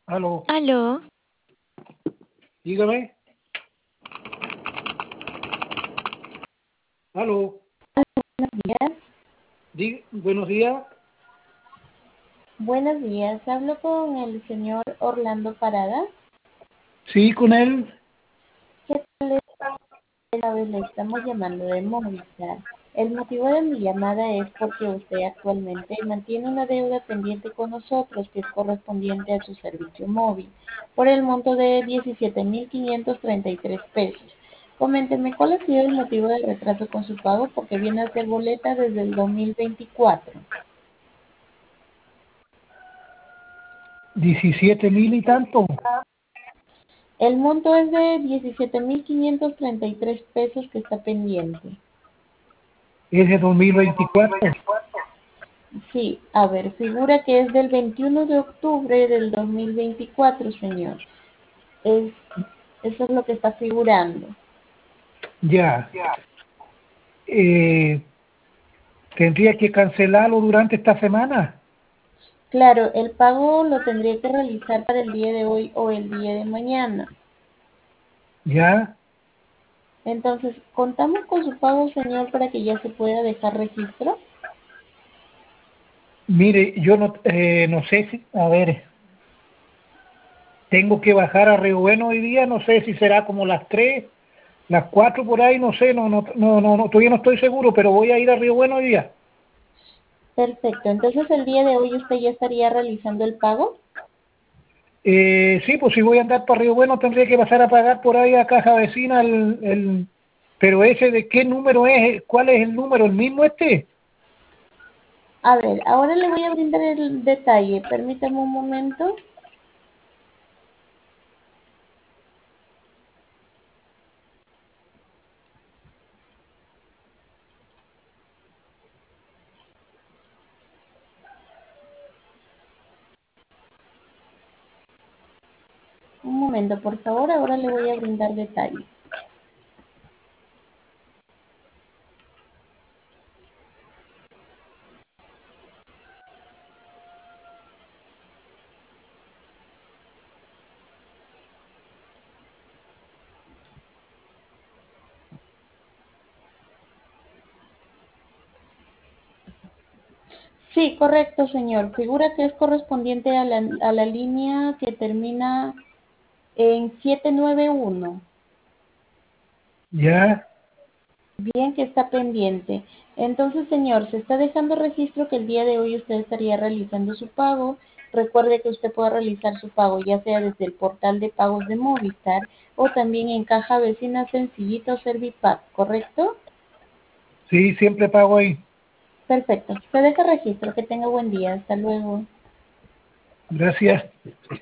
Aló, Aló, dígame. Aló, Días. buenos días. Buenos días, hablo con el señor Orlando Parada. Sí, con él. ¿Qué tal? Esta vez le estamos llamando de Movistar. El motivo de mi llamada es porque usted actualmente mantiene una deuda pendiente con nosotros que es correspondiente a su servicio móvil por el monto de 17.533 pesos. Coménteme, ¿cuál ha sido el motivo del retraso con su pago? Porque viene a ser boleta desde el 2024. 17.000 y tanto. El monto es de 17.533 pesos que está pendiente. Es de 2024. Sí, a ver, figura que es del 21 de octubre del 2024, señor. Eso es lo que está figurando. Ya. Eh, Tendría que cancelarlo durante esta semana. Claro, el pago lo tendría que realizar para el día de hoy o el día de mañana. Ya. Entonces, ¿contamos con su pago, señor, para que ya se pueda dejar registro? Mire, yo no sé si, a ver, tengo que bajar a Río Bueno hoy día, no sé si será como las 3, las 4 por ahí, no sé, no, todavía no estoy seguro, pero voy a ir a Río Bueno hoy día. Perfecto, entonces el día de hoy usted ya estaría realizando el pago. Sí, pues si voy a andar para Río Bueno tendría que pasar a pagar por ahí a Caja Vecina pero ese de qué número es, ¿cuál es el número? ¿El mismo este? A ver, ahora le voy a brindar el detalle. Permítame un momento. Un momento, por favor. Ahora le voy a brindar detalle. Sí, correcto, señor. Figura que es correspondiente a la línea que termina en 791. Ya, Bien que está pendiente. Entonces, señor, se está dejando registro que el día de hoy usted estaría realizando su pago. Recuerde que usted puede realizar su pago ya sea desde el portal de pagos de Movistar o también en Caja Vecina Sencillito Servipack, ¿correcto? sí, siempre pago ahí. Perfecto. Se deja registro. Que tenga buen día. Hasta luego. Gracias.